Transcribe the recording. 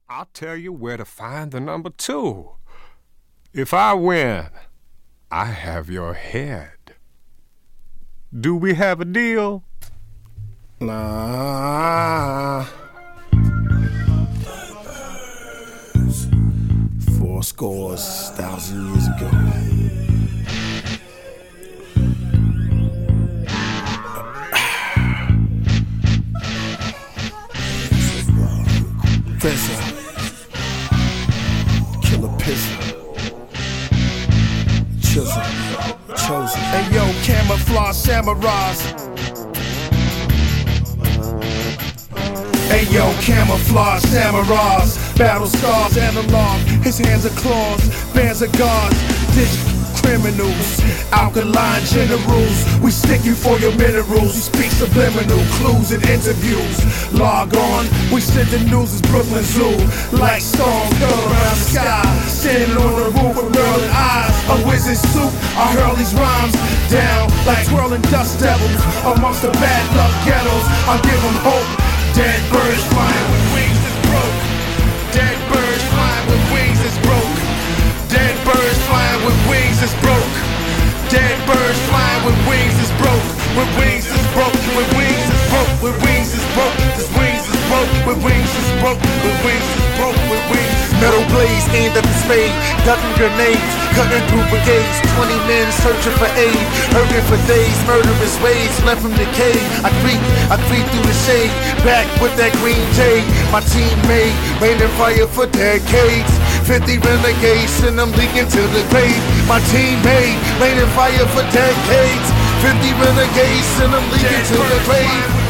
I'll tell you where to find the number two. If I win, I have your head. Do we have a deal? Nah. 4,000 years ago. Fizzer, Killer Pizza, Chisel, Chosen. Hey yo, camouflage samurais. Hey yo, camouflage samurais. Battle scars, analog. His hands are claws, bands of guards. Digital criminals, alkaline generals. We stick you for your minerals. We speak subliminal clues in interviews. Log on, we send the news as Brooklyn Zoo. Like storms curl around the sky, standing on the roof with whirling eyes. A wizard suit, I hurl these rhymes down like twirling dust devils amongst the bad luck ghettos. I give them hope. Dead birds flying with wings is broke. Dead birds flying with wings is broke. Dead birds flying with wings is broke. Dead birds flying with wings is broke. With wings is broke. With wings is broke. With wings is broke. With wings is broke. With wings is broke. With wings is broke. With wings is broke. Metal blades aimed at the spade, ducking grenades, cutting through brigades. 20 men searching for aid, hurting for days. Murderous ways left from the cave. I creep through the shade, back with that green jade. My team made, raining fire for decades. 50 renegades, send them leaking to the grave. My team made, raining fire for decades. 50 renegades, send them leaking to the grave.